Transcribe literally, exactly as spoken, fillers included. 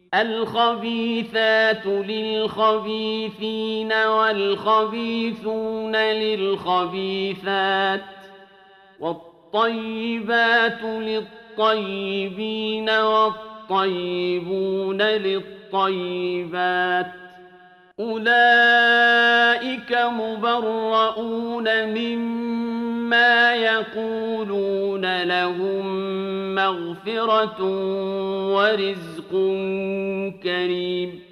الخبيثات للخبيثين والخبيثون للخبيثات والطيبات للطيبين والطيبون للطيبات أولئك مبرؤون مما يقولون لهم مغفرة ورزق كريم